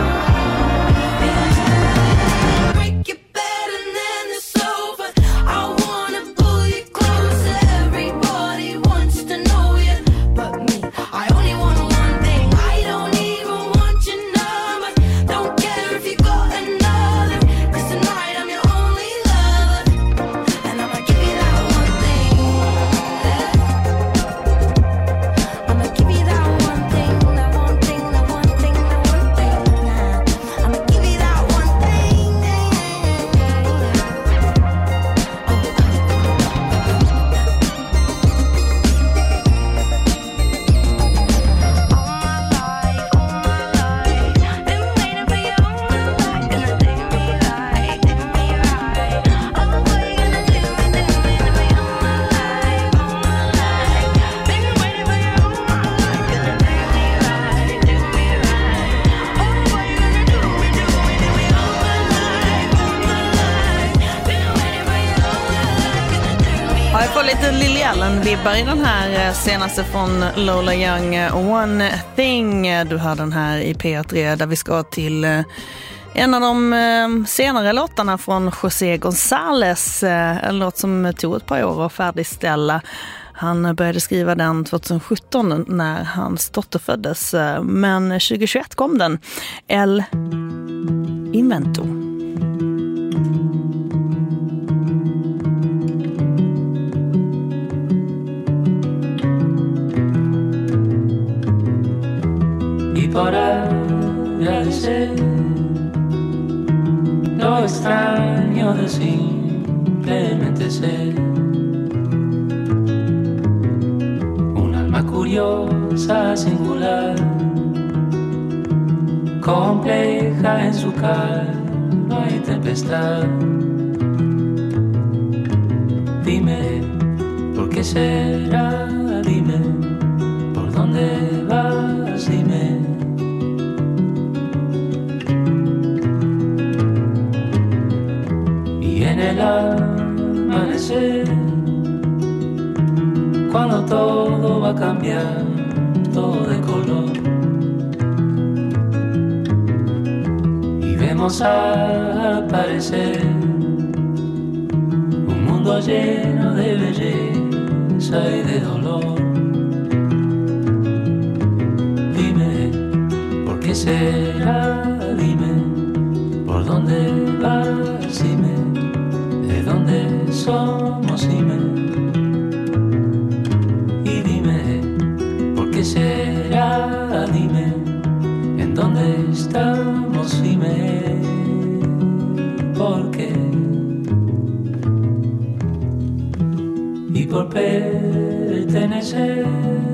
mind. Break your bed and then it's over. I wanna pull you closer. Everybody wants to know you, but me. I only want one thing. I don't even want your number. Don't care if you got another. 'Cause tonight I'm your only lover, and I'ma give you that one thing. I'ma give you that one thing, that one thing, that one thing, that one thing. I'ma give you that one thing. Ja, jag får lite Lily Allen-vibbar i den här senaste från Lola Young, One Thing. Du hör den här i P3 där vi ska till en av de senare låtarna från José González. En låt som tog ett par år att färdigställa. Han började skriva den 2017 när hans dotter föddes. Men 2021 kom den. El Invento. Y para agradecer lo extraño de simplemente ser un alma curiosa, singular, compleja en su calma y tempestad. Dime, ¿por qué será? Dime, ¿por dónde vas? Dime. Y en el amanecer, cuando todo va a cambiar, todo de color, y vemos aparecer un mundo lleno de belleza y de dolor. Dime, ¿por qué será? Dime, ¿por dónde vas? Dime, ¿de dónde somos? Dime. Y dime, ¿por qué será? Dime, ¿en dónde estamos? Dime, ¿por qué? Y por pertenecer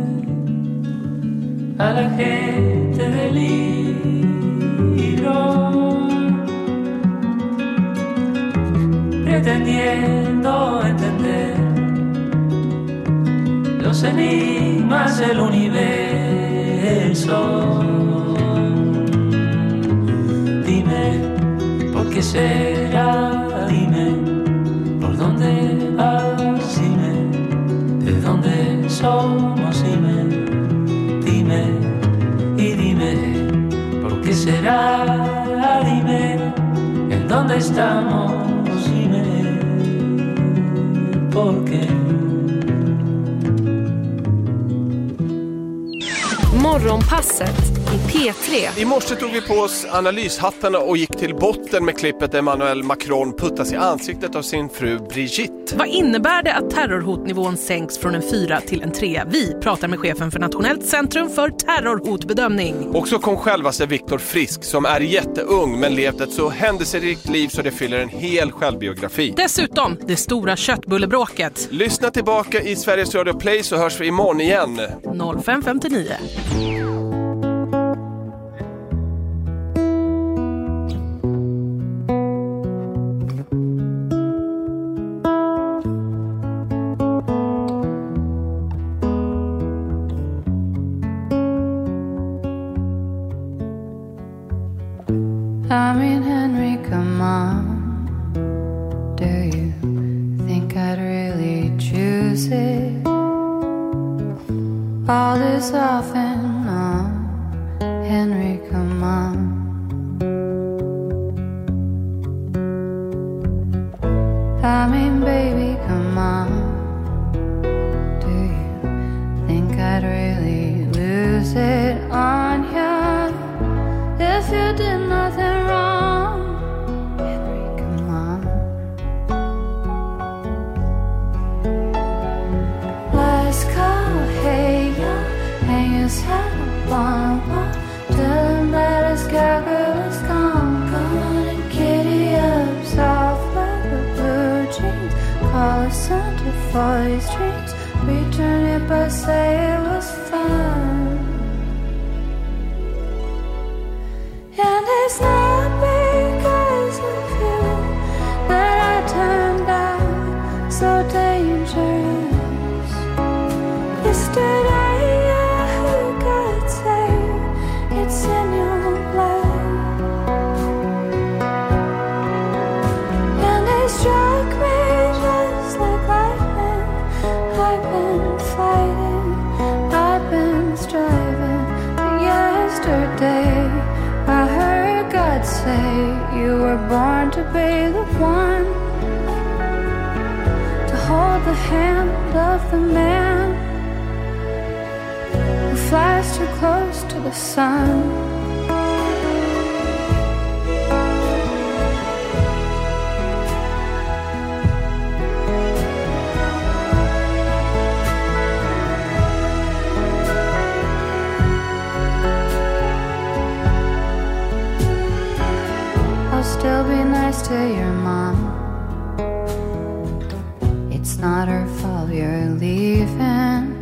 a la gente del libro, pretendiendo entender los enigmas del universo. Dime, ¿por qué será? Dime, ¿por dónde vas? Dime, ¿de dónde somos? Dime, dime, y dime, ¿por qué será? Dime, ¿en dónde estamos? Dime, ¿por qué? Morgonpasset i P3. I morse tog vi på oss analyshattarna och gick till botten med klippet där Emmanuel Macron puttas i ansiktet av sin fru Brigitte. Vad innebär det att terrorhotnivån sänks från en 4 till en 3? Vi pratar med chefen för Nationellt centrum för terrorhotbedömning. Och så kom självaste Viktor Frisk som är jätteung men levt ett så händelserikt liv så det fyller en hel självbiografi. Dessutom det stora köttbullebråket. Lyssna tillbaka i Sveriges Radio Play så hörs vi imorgon igen. 05:59. I mean, Henry, come on. Do you think I'd really choose it? All this off and on. Henry, come on. I mean, baby, come on. Do you think I'd really lose it on you? If you did nothing wrong, Henry, come on. Let's go, hey, yo, hang his head up on a wall. Tell him that his cowgirl is gone. Come on and kitty up, soft leather, blue jeans. Call us Santa for these dreams. Return it but say it was fun. And it's not because of you that I turned out so dangerous. Yesterday I got saved, it's in your blood. And it struck me just like lightning. I've been fighting, I've been striving. But yesterday I heard God say you were born to be the one to hold the hand of the man who flies too close to the sun. Still be nice to your mom. It's not her fault you're leaving.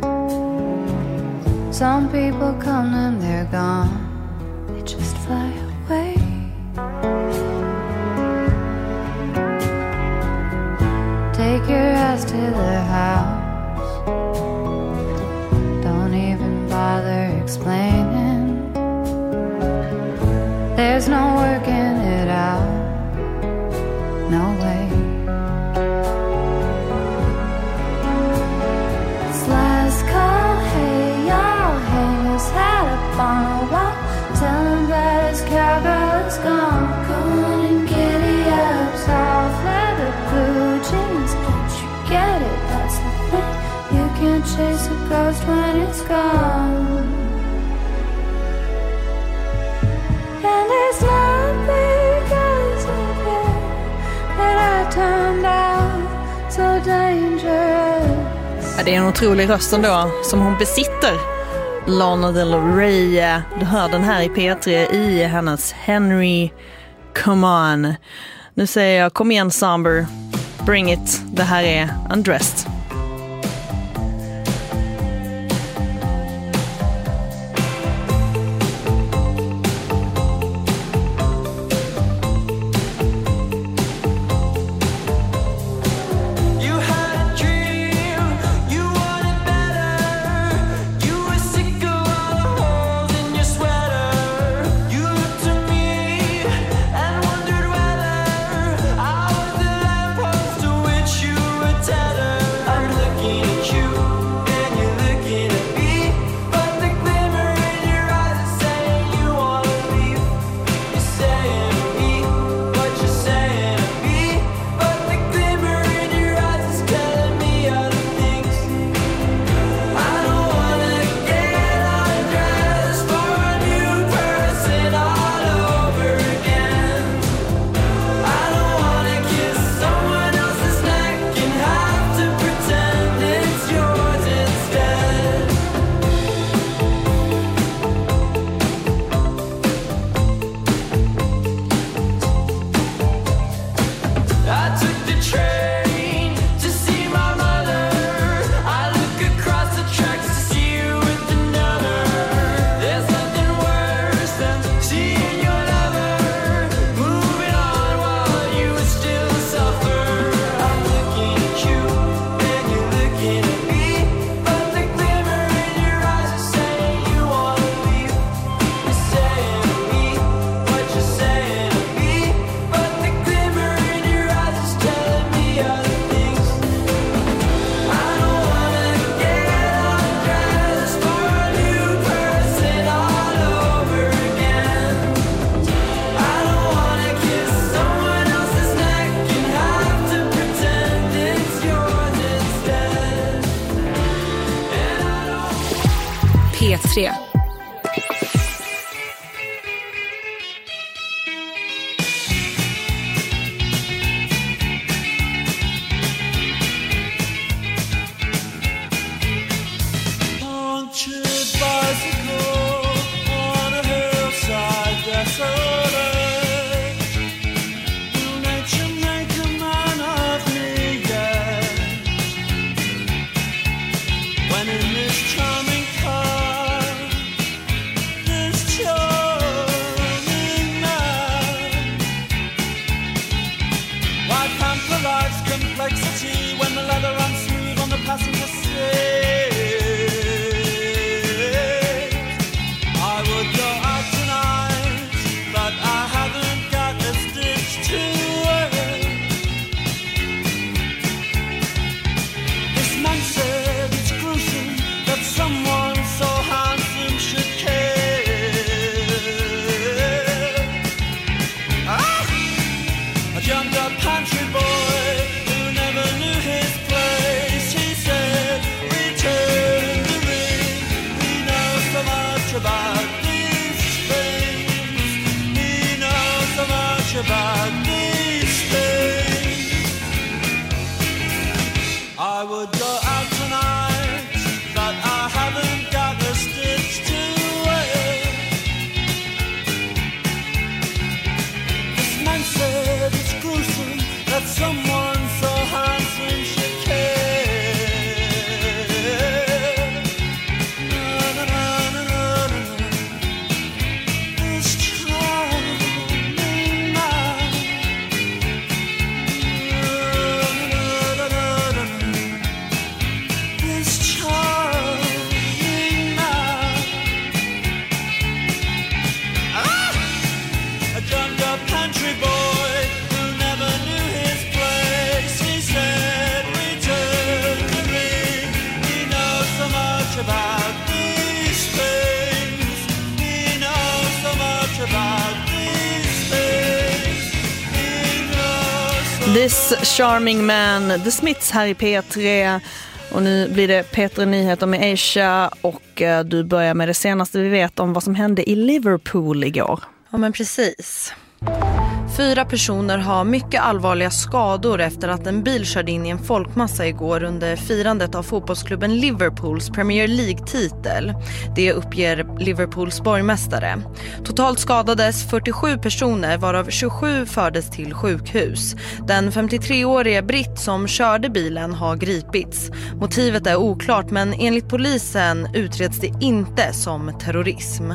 Some people come and they're gone. They just fly away. Take your ass to the house. Don't even bother explaining. There's no working it out. No way. It's last call, hey y'all, hang his hat up on a wall. Tell him that his cowgirl is gone. Come on and giddy up, soft leather, blue jeans. Don't you get it? That's the thing. You can't chase a ghost when it's gone. And it's not because of you that I turned out so dangerous. Ja, det är en otrolig röst ändå som hon besitter. Lana Del Rey. Du hör den här i P3 i hennes Henry Come On. Nu säger jag kom igen Somber. Bring it. Det här är Undressed. I P3. This Charming Man, The Smiths här i P3. Och nu blir det P3 Nyheter med Aisha och du börjar med det senaste vi vet om vad som hände i Liverpool igår. Ja, men precis. 4 personer har mycket allvarliga skador efter att en bil körde in i en folkmassa igår under firandet av fotbollsklubben Liverpools Premier League-titel. Det uppger Liverpools borgmästare. Totalt skadades 47 personer varav 27 fördes till sjukhus. Den 53-årige britt som körde bilen har gripits. Motivet är oklart men enligt polisen utreds det inte som terrorism.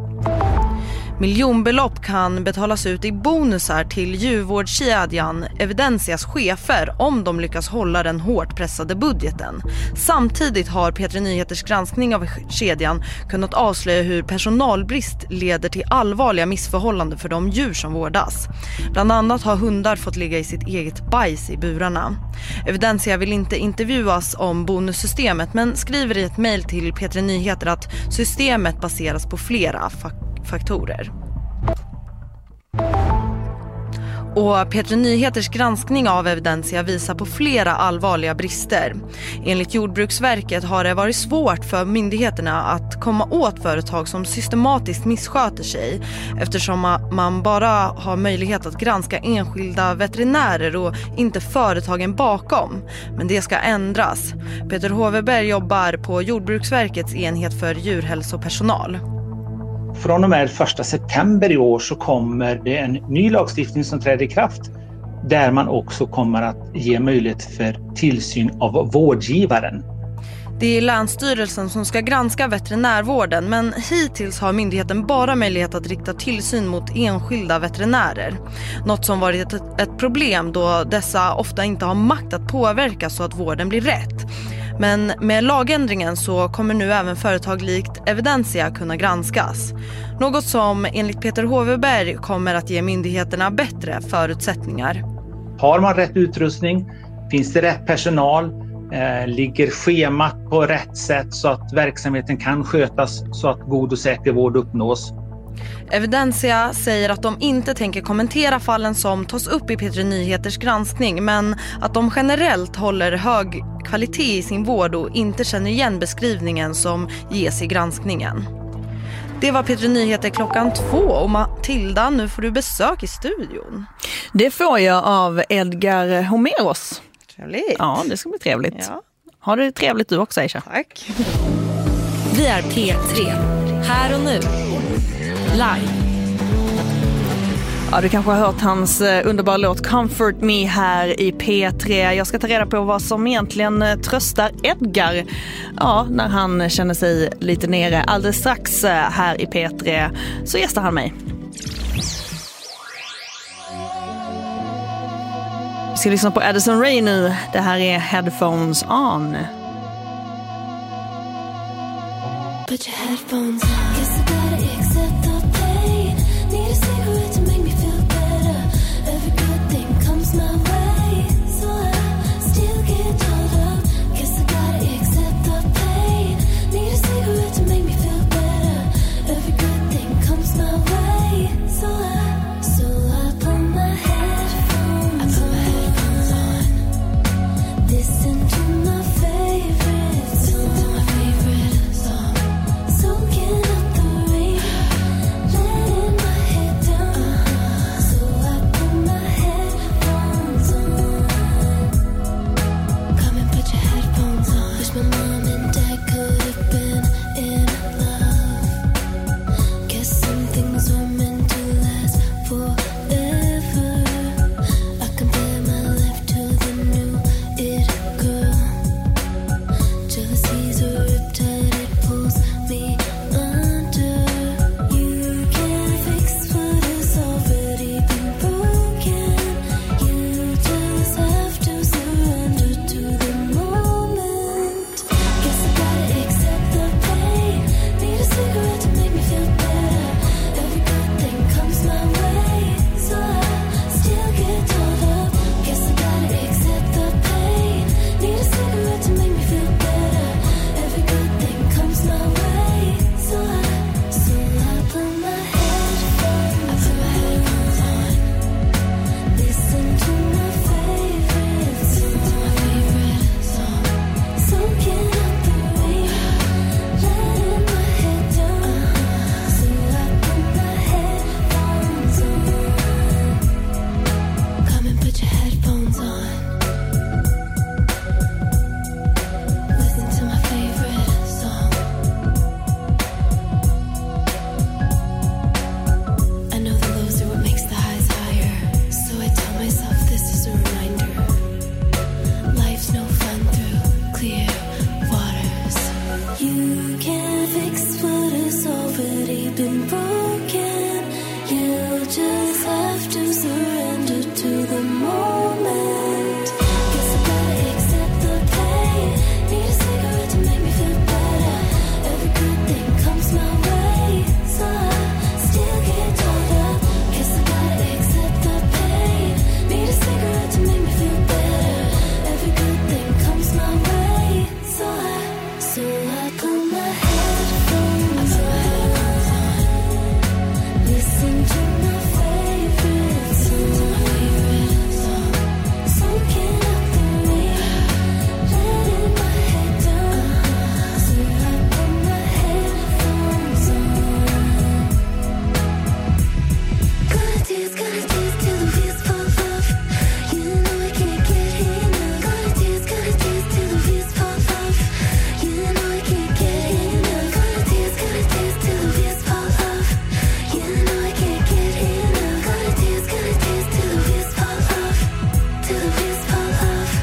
Miljonbelopp kan betalas ut i bonusar till djurvårdskedjan Evidensias chefer om de lyckas hålla den hårt pressade budgeten. Samtidigt har P3 Nyheters granskning av kedjan kunnat avslöja hur personalbrist leder till allvarliga missförhållanden för de djur som vårdas. Bland annat har hundar fått ligga i sitt eget bajs i burarna. Evidensia vill inte intervjuas om bonussystemet men skriver i ett mejl till P3 Nyheter att systemet baseras på flera faktorer. Och P3 Nyheters granskning av Evidensia visar på flera allvarliga brister. Enligt Jordbruksverket har det varit svårt för myndigheterna att komma åt företag som systematiskt missköter sig eftersom man bara har möjlighet att granska enskilda veterinärer och inte företagen bakom. Men det ska ändras. Peter Hoveberg jobbar på Jordbruksverkets enhet för djurhälsopersonal. Från och med 1 september i år så kommer det en ny lagstiftning som träder i kraft där man också kommer att ge möjlighet för tillsyn av vårdgivaren. Det är Länsstyrelsen som ska granska veterinärvården men hittills har myndigheten bara möjlighet att rikta tillsyn mot enskilda veterinärer. Något som varit ett problem då dessa ofta inte har makt att påverka så att vården blir rätt. Men med lagändringen så kommer nu även företag likt Evidensia kunna granskas. Något som enligt Peter Hoveberg kommer att ge myndigheterna bättre förutsättningar. Har man rätt utrustning? Finns det rätt personal? Ligger schemat på rätt sätt så att verksamheten kan skötas så att god och säker vård uppnås? Evidensia säger att de inte tänker kommentera fallen som tas upp i P3 Nyheters granskning, men att de generellt håller hög kvalitet i sin vård och inte känner igen beskrivningen som ges i granskningen. Det var P3 Nyheter 2:00 och Matilda, nu får du besök i studion. Det får jag av Edgar Homeros. Trevligt. Ja, det ska bli trevligt. Ja. Har det trevligt du också, Aisha? Tack. Vi är P3. Här och nu. Live. Ja, du kanske har hört hans underbara låt Comfort Me här i P3. Jag ska ta reda på vad som egentligen tröstar Edgar när han känner sig lite nere. Alldeles strax här i P3 så gästar han mig. Vi ska lyssna på Addison Rae nu. Det här är Headphones On. Put your headphones on. Guess I gotta accept the pain. Need a cigarette to make me feel better. Every good thing comes my way, so I still get caught up. Guess I gotta accept the pain. Need a cigarette to make me feel better. Every good thing comes my way, so I put my headphones on. Listen to my favorite song. Soaking up the rain, letting my head down. So I put my headphones on. Come and put your headphones on. Wish my mom and dad could have been in love. Guess some things were meant to last forever. I compare my life to the new it girl. Jealousy's a riptide, it pulls me under. You can't fix what has already been broken. You just have to surrender to the moment. Guess I gotta accept the pain. Need a cigarette to make me feel better. Every good thing comes my way, so I still get caught up. Guess I gotta accept the pain. Need a cigarette to make me feel better. Every good thing comes my way, so I put my headphones on. Listen to my favorite song. Soaking up the rain, letting my head down. So I put my headphones on. Come and put your headphones on. Listen to my favorite song. I know the lows are what makes the highs higher, so I tell myself this is a reminder. Life's no fun through clear waters. You can't fix what has already been broken. You just have to surrender to the moment. Guess I gotta accept the pain. Need a cigarette to make me feel better. Every good thing comes my way, so I still get caught up. Guess I gotta accept the pain. Need a cigarette to make me feel better. Every good thing comes my way, so I put my headphones on. Listen to my favorite song. Soaking up the rain, letting my head down. So I put my headphones on. Gonna dance till the wheels fall off. You know I can't get enough. Gonna dance till the wheels fall off. You know I can't get enough. Gonna dance till the wheels fall off. You know I can't get enough. Gonna dance till the wheels fall off. Till the wheels fall off.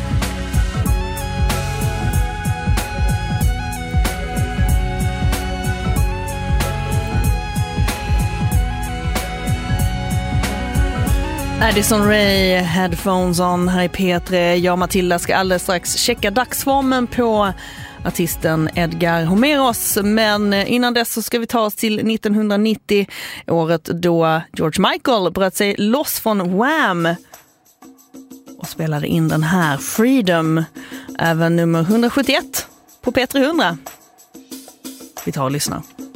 Addison Rae, Headphones On här i P3. Jag och Matilda ska alldeles strax checka dagsformen på artisten Edgar Homeros. Men innan dess så ska vi ta oss till 1990, året då George Michael bröt sig loss från Wham och spelade in den här Freedom, även nummer 171 på P300. Vi tar och lyssnar.